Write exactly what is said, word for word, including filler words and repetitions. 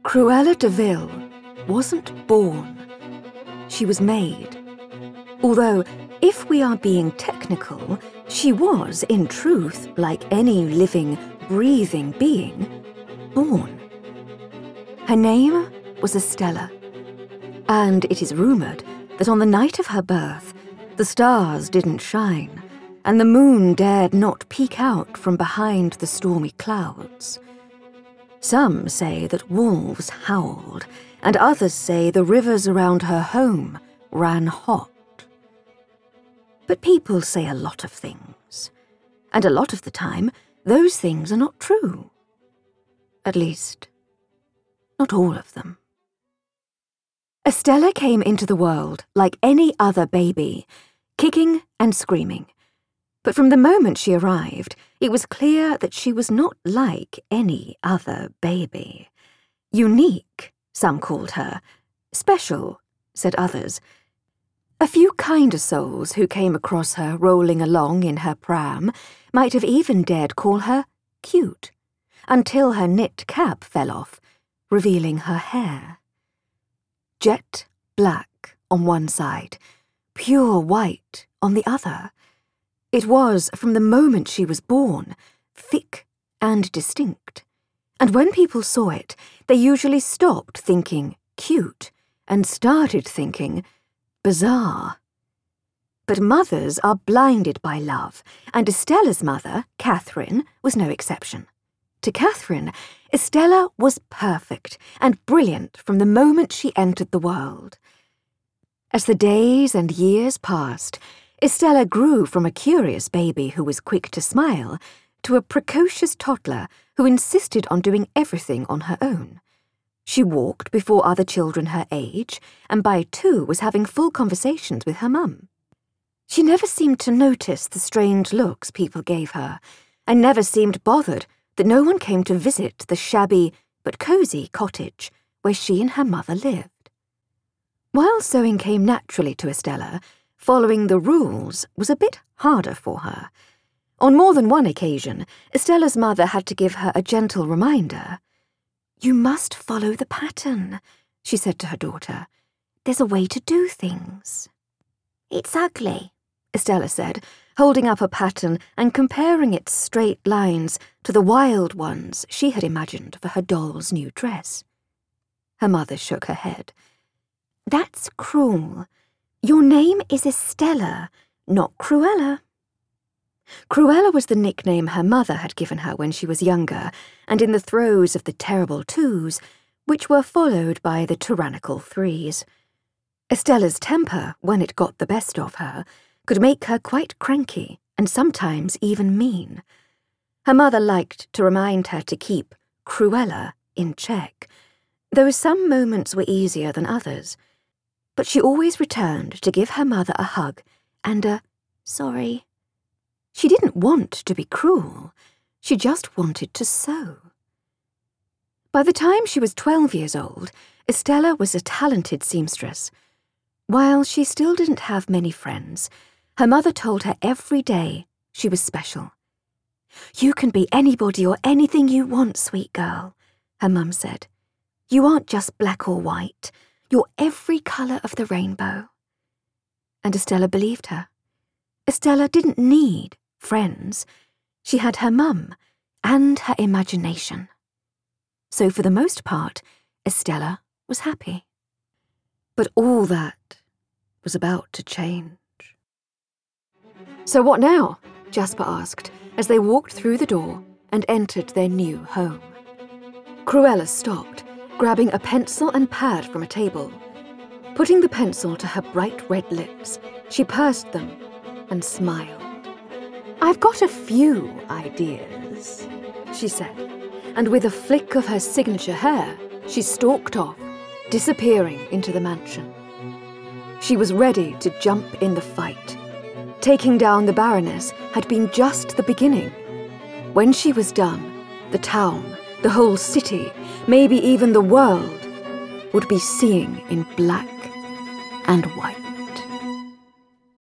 Cruella de Vil wasn't born. She was made. Although, if we are being technical, she was, in truth, like any living, breathing being, born. Her name was Estella, and it is rumoured that on the night of her birth, the stars didn't shine, and the moon dared not peek out from behind the stormy clouds. Some say that wolves howled, and others say the rivers around her home ran hot. But people say a lot of things, and a lot of the time, those things are not true. At least, not all of them. Estella came into the world like any other baby, kicking and screaming. But from the moment she arrived, it was clear that she was not like any other baby. Unique, some called her. Special, said others. A few kinder souls who came across her rolling along in her pram might have even dared call her cute, until her knit cap fell off, revealing her hair. Jet black on one side, pure white on the other. It was, from the moment she was born, thick and distinct. And when people saw it, they usually stopped thinking cute and started thinking bizarre. But mothers are blinded by love, and Estella's mother, Catherine, was no exception. To Catherine, Estella was perfect and brilliant from the moment she entered the world. As the days and years passed, Estella grew from a curious baby who was quick to smile to a precocious toddler who insisted on doing everything on her own. She walked before other children her age, and by two was having full conversations with her mum. She never seemed to notice the strange looks people gave her, and never seemed bothered that no one came to visit the shabby but cosy cottage where she and her mother lived. While sewing came naturally to Estella, following the rules was a bit harder for her. On more than one occasion, Estella's mother had to give her a gentle reminder. "You must follow the pattern," she said to her daughter. "There's a way to do things." "It's ugly," Estella said, holding up a pattern and comparing its straight lines to the wild ones she had imagined for her doll's new dress. Her mother shook her head. "That's cruel. Your name is Estella, not Cruella." Cruella was the nickname her mother had given her when she was younger, and in the throes of the terrible twos, which were followed by the tyrannical threes. Estella's temper, when it got the best of her, could make her quite cranky and sometimes even mean. Her mother liked to remind her to keep Cruella in check, though some moments were easier than others. But she always returned to give her mother a hug and a sorry. She didn't want to be cruel. She just wanted to sew. By the time she was twelve years old, Estella was a talented seamstress. While she still didn't have many friends, her mother told her every day she was special. "You can be anybody or anything you want, sweet girl," her mum said. "You aren't just black or white. You're every colour of the rainbow." And Estella believed her. Estella didn't need friends. She had her mum and her imagination. So for the most part, Estella was happy. But all that was about to change. "So what now?" Jasper asked as they walked through the door and entered their new home. Cruella stopped, grabbing a pencil and pad from a table. Putting the pencil to her bright red lips, she pursed them and smiled. "I've got a few ideas," she said, and with a flick of her signature hair, she stalked off, disappearing into the mansion. She was ready to jump in the fight. Taking down the Baroness had been just the beginning. When she was done, the town, the whole city, maybe even the world, would be seeing in black and white.